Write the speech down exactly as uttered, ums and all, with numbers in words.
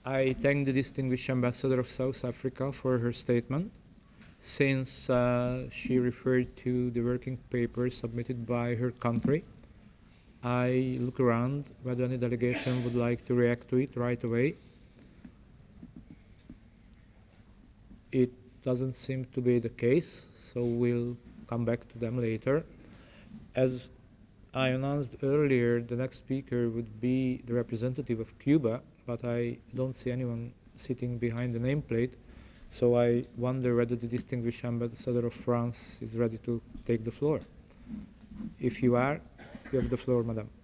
I thank the distinguished ambassador of South Africa for her statement, since uh, she referred to the working paper submitted by her country. I look around whether any delegation would like to react to it right away. It doesn't seem to be the case, so we'll come back to them later. As I announced earlier, the next speaker would be the representative of Cuba, but I don't see anyone sitting behind the nameplate, so I wonder whether the distinguished ambassador of France is ready to take the floor. If you are, you have the floor, madam.